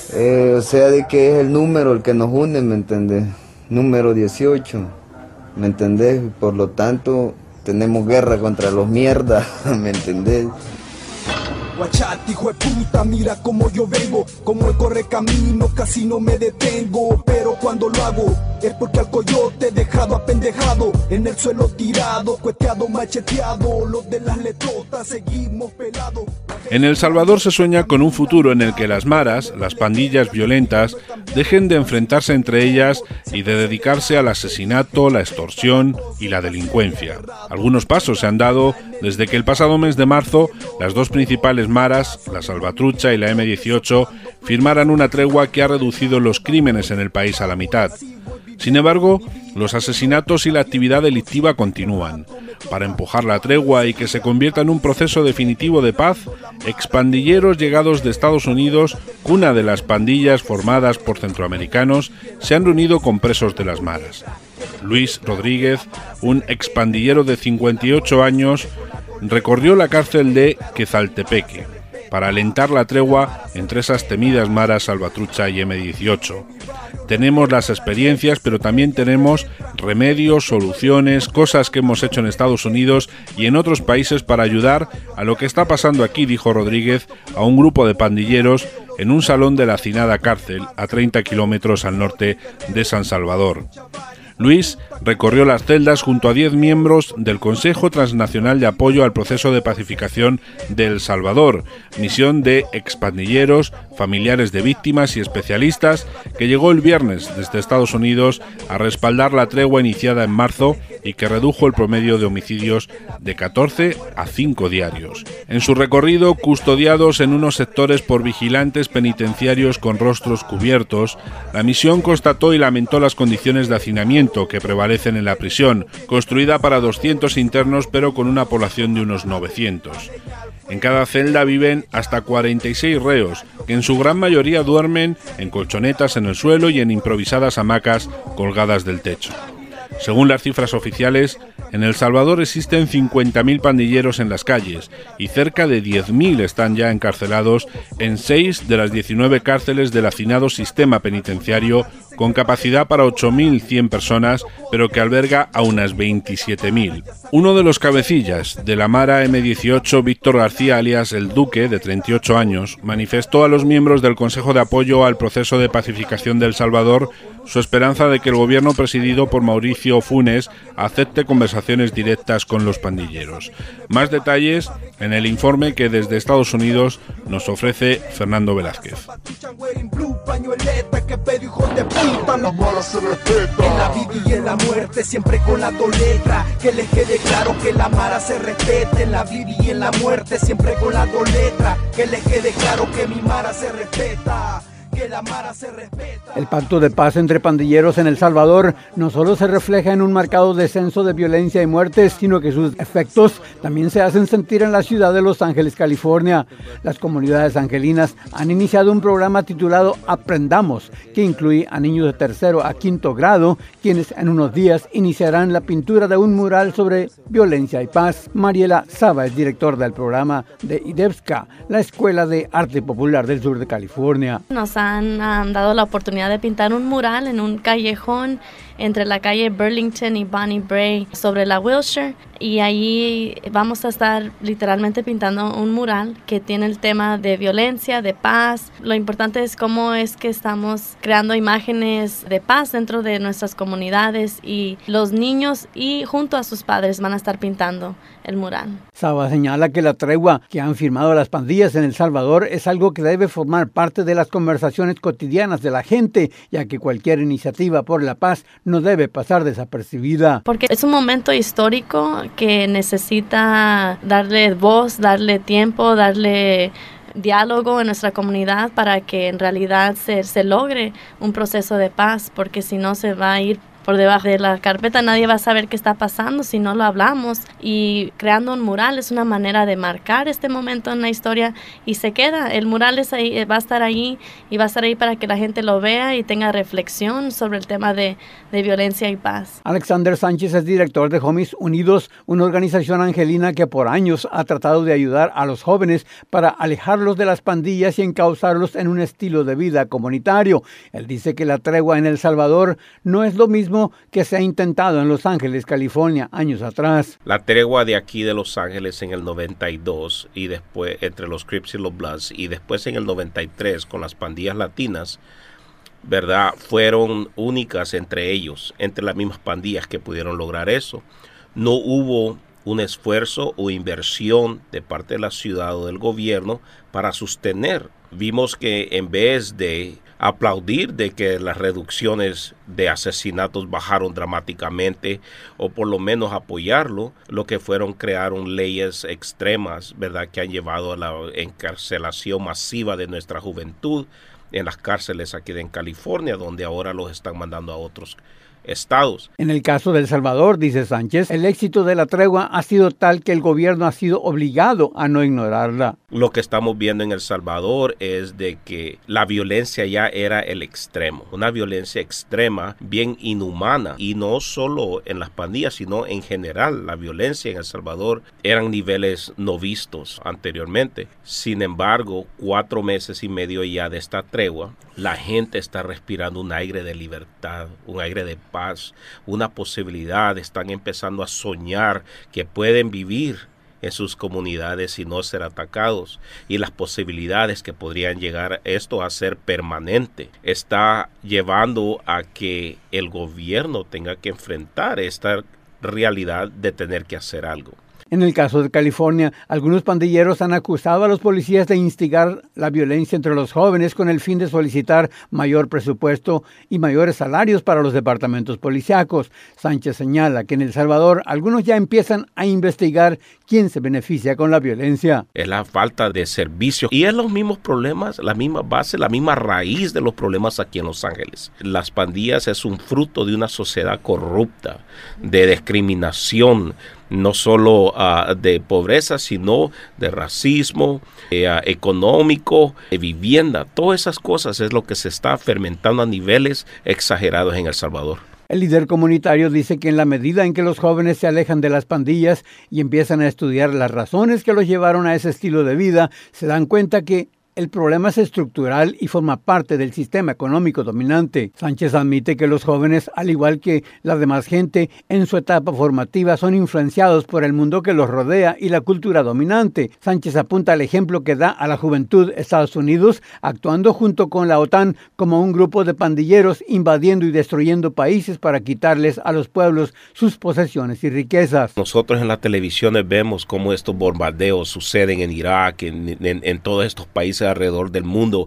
O sea, de que es el número el que nos une, ¿me entendés? Número 18, ¿me entendés? Por lo tanto, tenemos guerra contra los mierdas, ¿me entendés? Guachate, hijo de puta, mira cómo yo vengo, como el correcamino, casi no me detengo, pero cuando lo hago es porque al coyote he dejado apendejado, en el suelo tirado, cueteado, macheteado, los de las letrotas seguimos pelados. En El Salvador se sueña con un futuro en el que las maras, las pandillas violentas, dejen de enfrentarse entre ellas y de dedicarse al asesinato, la extorsión y la delincuencia. Algunos pasos se han dado desde que el pasado mes de marzo las dos principales maras, la Salvatrucha y la M18, firmaran una tregua que ha reducido los crímenes en el país a la mitad. Sin embargo, los asesinatos y la actividad delictiva continúan. Para empujar la tregua y que se convierta en un proceso definitivo de paz, expandilleros llegados de Estados Unidos, cuna de las pandillas formadas por centroamericanos, se han reunido con presos de las maras. Luis Rodríguez, un expandillero de 58 años, recorrió la cárcel de Quezaltepeque para alentar la tregua entre esas temidas maras Salvatrucha y M18. Tenemos las experiencias, pero también tenemos remedios, soluciones, cosas que hemos hecho en Estados Unidos y en otros países para ayudar a lo que está pasando aquí, dijo Rodríguez a un grupo de pandilleros en un salón de la hacinada cárcel a 30 kilómetros al norte de San Salvador. Luis recorrió las celdas junto a 10 miembros del Consejo Transnacional de Apoyo al Proceso de Pacificación de El Salvador, misión de expandilleros, familiares de víctimas y especialistas que llegó el viernes desde Estados Unidos a respaldar la tregua iniciada en marzo y que redujo el promedio de homicidios de 14 a 5 diarios. En su recorrido, custodiados en unos sectores por vigilantes penitenciarios con rostros cubiertos, la misión constató y lamentó las condiciones de hacinamiento que prevalecen en la prisión, construida para 200 internos pero con una población de unos 900. En cada celda viven hasta 46 reos, que en su gran mayoría duermen en colchonetas en el suelo y en improvisadas hamacas colgadas del techo. Según las cifras oficiales, en El Salvador existen 50.000 pandilleros en las calles y cerca de 10.000 están ya encarcelados en 6 de las 19 cárceles del hacinado sistema penitenciario con capacidad para 8.100 personas, pero que alberga a unas 27.000. Uno de los cabecillas de la Mara M18, Víctor García alias El Duque, de 38 años, manifestó a los miembros del Consejo de Apoyo al Proceso de Pacificación de El Salvador su esperanza de que el gobierno presidido por Mauricio Funes acepte conversaciones directas con los pandilleros. Más detalles en el informe que desde Estados Unidos nos ofrece Fernando Velázquez. En la vida y en la muerte, siempre con las dos letras. Que les quede claro que la Mara se respete. En la vida y en la muerte, siempre con las dos letras. Que les quede claro que mi Mara se respeta. El pacto de paz entre pandilleros en El Salvador no solo se refleja en un marcado descenso de violencia y muertes, sino que sus efectos también se hacen sentir en la ciudad de Los Ángeles, California. Las comunidades angelinas han iniciado un programa titulado Aprendamos, que incluye a niños de tercero a quinto grado, quienes en unos días iniciarán la pintura de un mural sobre violencia y paz. Mariela Saba es director del programa de IDEPSCA, la Escuela de Arte Popular del Sur de California. Nos han dado la oportunidad de pintar un mural en un callejón entre la calle Burlington y Bonnie Bray sobre la Wilshire, y ahí vamos a estar literalmente pintando un mural que tiene el tema de violencia, de paz. Lo importante es cómo es que estamos creando imágenes de paz dentro de nuestras comunidades, y los niños y junto a sus padres van a estar pintando el mural. Saba señala que la tregua que han firmado las pandillas en El Salvador es algo que debe formar parte de las conversaciones cotidianas de la gente, ya que cualquier iniciativa por la paz no debe pasar desapercibida. Porque es un momento histórico que necesita darle voz, darle tiempo, darle diálogo en nuestra comunidad para que en realidad se logre un proceso de paz, porque si no se va a ir por debajo de la carpeta. Nadie va a saber qué está pasando si no lo hablamos. Y creando un mural es una manera de marcar este momento en la historia y se queda. El mural es ahí, va a estar ahí y va a estar ahí para que la gente lo vea y tenga reflexión sobre el tema de violencia y paz. Alexander Sánchez es director de Homies Unidos, una organización angelina que por años ha tratado de ayudar a los jóvenes para alejarlos de las pandillas y encauzarlos en un estilo de vida comunitario. Él dice que la tregua en El Salvador no es lo mismo que se ha intentado en Los Ángeles, California, años atrás. La tregua de aquí de Los Ángeles en el 92 y después entre los Crips y los Bloods y después en el 93 con las pandillas latinas, ¿verdad? Fueron únicas entre ellos, entre las mismas pandillas que pudieron lograr eso. No hubo un esfuerzo o inversión de parte de la ciudad o del gobierno para sostener. Vimos que en vez de aplaudir de que las reducciones de asesinatos bajaron dramáticamente o por lo menos apoyarlo, lo que crearon leyes extremas, ¿verdad? Que han llevado a la encarcelación masiva de nuestra juventud en las cárceles aquí en California, donde ahora los están mandando a otros estados. En el caso de El Salvador, dice Sánchez, el éxito de la tregua ha sido tal que el gobierno ha sido obligado a no ignorarla. Lo que estamos viendo en El Salvador es de que la violencia ya era el extremo, una violencia extrema bien inhumana, y no solo en las pandillas, sino en general. La violencia en El Salvador eran niveles no vistos anteriormente. Sin embargo, 4 meses y medio ya de esta tregua, la gente está respirando un aire de libertad, un aire de paz, una posibilidad. Están empezando a soñar que pueden vivir en sus comunidades y no ser atacados, y las posibilidades que podrían llegar esto a ser permanente está llevando a que el gobierno tenga que enfrentar esta realidad de tener que hacer algo. En el caso de California, algunos pandilleros han acusado a los policías de instigar la violencia entre los jóvenes con el fin de solicitar mayor presupuesto y mayores salarios para los departamentos policíacos. Sánchez señala que en El Salvador algunos ya empiezan a investigar quién se beneficia con la violencia. Es la falta de servicios y es los mismos problemas, la misma base, la misma raíz de los problemas aquí en Los Ángeles. Las pandillas es un fruto de una sociedad corrupta, de discriminación, no solo de pobreza, sino de racismo, económico, de vivienda. Todas esas cosas es lo que se está fermentando a niveles exagerados en El Salvador. El líder comunitario dice que en la medida en que los jóvenes se alejan de las pandillas y empiezan a estudiar las razones que los llevaron a ese estilo de vida, se dan cuenta que el problema es estructural y forma parte del sistema económico dominante. Sánchez admite que los jóvenes, al igual que la demás gente, en su etapa formativa son influenciados por el mundo que los rodea y la cultura dominante. Sánchez apunta al ejemplo que da a la juventud Estados Unidos, actuando junto con la OTAN como un grupo de pandilleros invadiendo y destruyendo países para quitarles a los pueblos sus posesiones y riquezas. Nosotros en las televisiones vemos cómo estos bombardeos suceden en Irak, en todos estos países alrededor del mundo,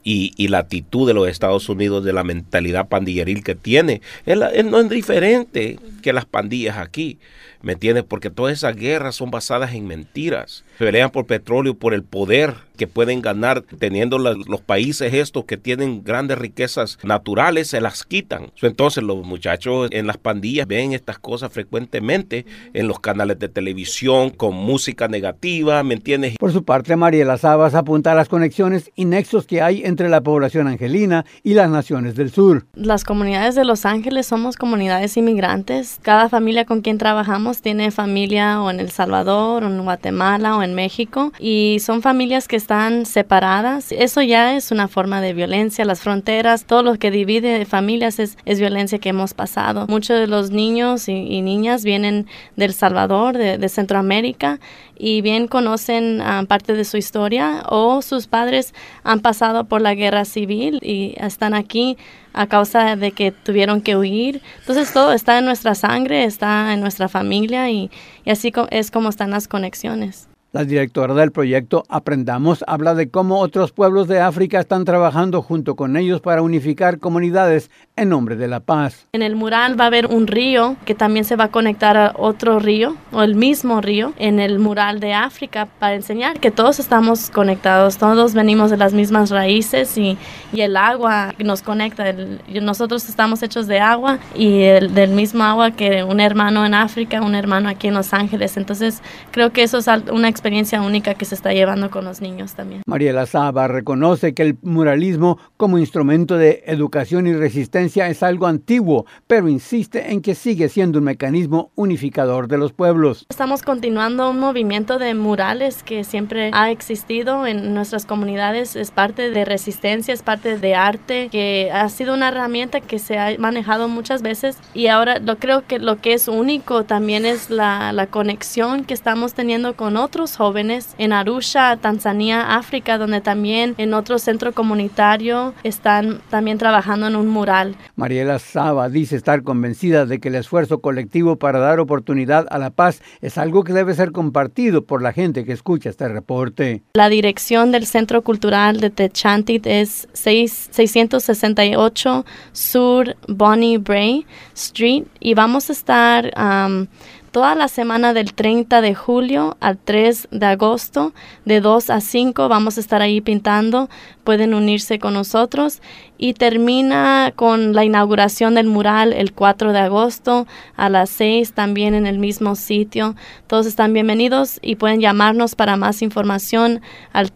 y la actitud de los Estados Unidos, de la mentalidad pandilleril que tiene, no es diferente que las pandillas aquí, ¿me entiendes? Porque todas esas guerras son basadas en mentiras. Pelean por petróleo, por el poder que pueden ganar teniendo los países estos que tienen grandes riquezas naturales, se las quitan. Entonces los muchachos en las pandillas ven estas cosas frecuentemente en los canales de televisión con música negativa, ¿me entiendes? Por su parte, Mariela Sabas apunta a las conexiones y nexos que hay entre la población angelina y las naciones del sur. Las comunidades de Los Ángeles somos comunidades inmigrantes. Cada familia con quien trabajamos tiene familia o en El Salvador, o en Guatemala, o en México, y son familias que están separadas. Eso ya es una forma de violencia. Las fronteras, todo lo que divide familias es violencia que hemos pasado. Muchos de los niños y niñas vienen del Salvador, de Centroamérica, y bien conocen parte de su historia, o sus padres han pasado por la guerra civil y están aquí a causa de que tuvieron que huir. Entonces todo está en nuestra sangre, está en nuestra familia, y así es como están las conexiones. La directora del proyecto Aprendamos habla de cómo otros pueblos de África están trabajando junto con ellos para unificar comunidades en nombre de la paz. En el mural va a haber un río que también se va a conectar a otro río o el mismo río en el mural de África para enseñar que todos estamos conectados, todos venimos de las mismas raíces y el agua nos conecta. Nosotros estamos hechos de agua y del mismo agua que un hermano en África, un hermano aquí en Los Ángeles. Entonces creo que eso es una experiencia única que se está llevando con los niños también. Mariela Saba reconoce que el muralismo como instrumento de educación y resistencia es algo antiguo, pero insiste en que sigue siendo un mecanismo unificador de los pueblos. Estamos continuando un movimiento de murales que siempre ha existido en nuestras comunidades. Es parte de resistencia, es parte de arte, que ha sido una herramienta que se ha manejado muchas veces y ahora creo que lo que es único también es la conexión que estamos teniendo con otros jóvenes en Arusha, Tanzania, África, donde también en otro centro comunitario están también trabajando en un mural. Mariela Saba dice estar convencida de que el esfuerzo colectivo para dar oportunidad a la paz es algo que debe ser compartido por la gente que escucha este reporte. La dirección del Centro Cultural de Techantit es 668 Sur Bonnie Bray Street y vamos a estar toda la semana del 30 de julio al 3 de agosto, de 2 a 5, vamos a estar ahí pintando. Pueden unirse con nosotros y termina con la inauguración del mural el 4 de agosto a las 6 también en el mismo sitio. Todos están bienvenidos y pueden llamarnos para más información al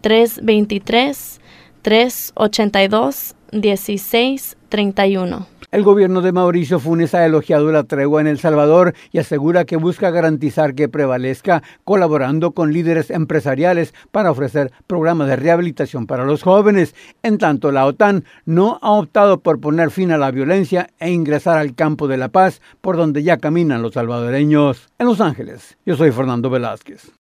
323-382-1631. El gobierno de Mauricio Funes ha elogiado la tregua en El Salvador y asegura que busca garantizar que prevalezca, colaborando con líderes empresariales para ofrecer programas de rehabilitación para los jóvenes. En tanto, la OTAN no ha optado por poner fin a la violencia e ingresar al campo de la paz, por donde ya caminan los salvadoreños. En Los Ángeles, yo soy Fernando Velázquez.